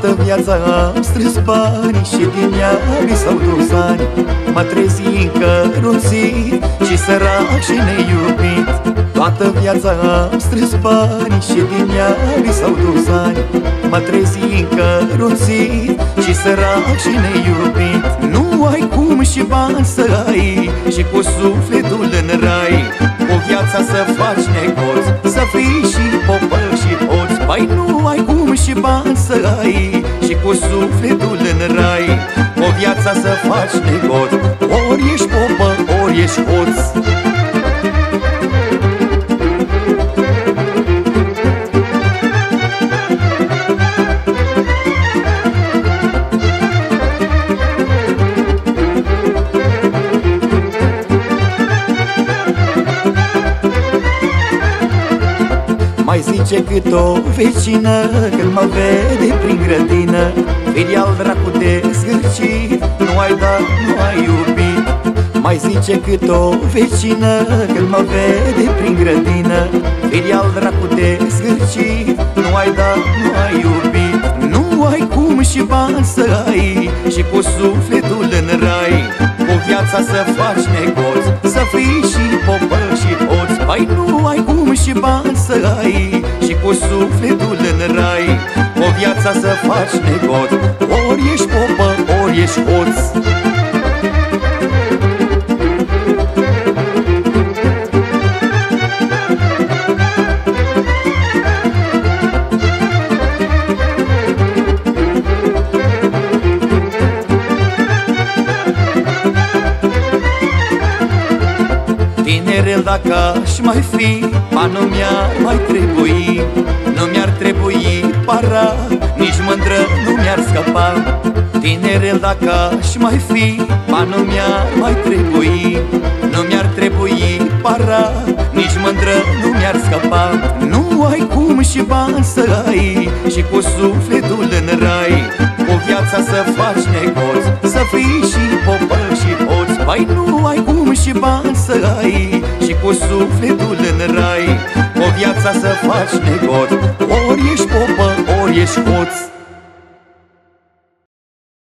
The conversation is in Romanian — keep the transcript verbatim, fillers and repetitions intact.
Toată viața am strâns bani și din ea mi s-au dus ani. M-a trezit încăruțit și sărac și neiubit. Toată viața am strâns bani și din ea mi s-au dus ani. M-a trezit încăruțit și sărac și neiubit. Nu ai cum și bani să ai și cu sufletul în rai. Cu viața să faci negoț, să fii și popăr și hoț. Păi nu ai cum și bani să ai și cu sufletul în rai. Cu viața să faci negoț, ori ești popă, ori ești hoț. Mai zice cât o vecină când mă vede prin grădină: fii al dracu de zgârcit, nu ai dat, nu ai iubit. Mai zice cât o vecină când mă vede prin grădină: fii al dracu de zgârcit, nu ai dat, nu ai iubit. Nu ai cum și bani să ai și cu sufletul în rai. Cu viața să faci negoț, să fii și popăr și hoț. Păi nu ai cum și bani să ai și cu sufletul în rai. Cu viața să faci negoț, ori ești popă, ori ești hoț. Tinerel dacă aș mai fi, ba nu mi-ar mai trebui. Nu mi-ar trebui para, nici mândră nu mi-ar scăpa. Tinerel dacă aș mai fi, ba nu mi-ar mai trebui. Nu mi-ar trebui para, nici mândră nu mi-ar scăpa. Nu ai cum și bani să ai și cu sufletul în rai. Cu viața să faci negoț, să fii și popăr și hoț. Păi nu ai cum și bani să ai și cu sufletul în rai. Cu viața să faci negoț, ori ești popă, ori ești hoț.